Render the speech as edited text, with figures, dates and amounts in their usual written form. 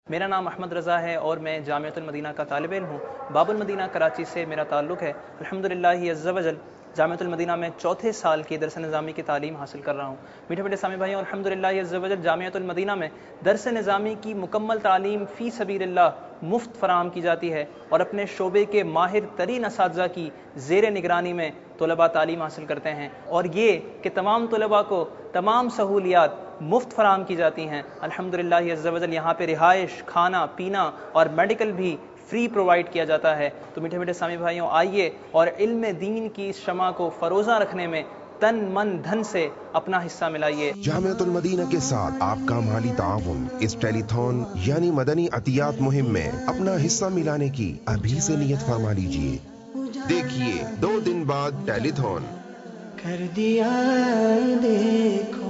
मेरा नाम अहमद रज़ा है और मैं जामिअतुल मदीना का तालिब इल्म हूँ। बाबुल मदीना कराची से मेरा ताल्लुक़ है। अल्हम्दुलिल्लाह अज़्ज़ा वजल जामिअतुल मदीना में चौथे साल की दरस निज़ामी की तालीम हासिल कर रहा हूँ। मीठे मीठे सामी भाइयों, अल्हम्दुलिल्लाह अज़्ज़ा वजल जामिअतुल मदीना में दरस निज़ामी की मुकम्मल तालीम फ़ी सबीलिल्लाह मुफ्त फ़राहम की जाती है और अपने शोबे के माहिर तरीन असातिज़ा की ज़ेर निगरानी में तलबा तालीम हासिल करते हैं और ये कि तमाम तलबा को तमाम सहूलियात मुफ्त फराहम की जाती हैं। अल्हम्दुलिल्लाह अज़्ज़ा वजल यहाँ पे रिहाइश, खाना पीना और मेडिकल भी फ्री प्रोवाइड किया जाता है। तो मीठे मीठे सामी भाइयों, आइए और इल्म दीन की इस शमा को फरोज़ा रखने में तन मन धन से अपना हिस्सा मिलाइए। जामिअतुल मदीना के साथ आपका माली ताउन इस टेलीथॉन यानी मदनी अतियात मुहिम में अपना हिस्सा मिलाने की अभी से नियत फरमा लीजिए। देखिए 2 दिन बाद टेलीथॉन कर दिया देखो।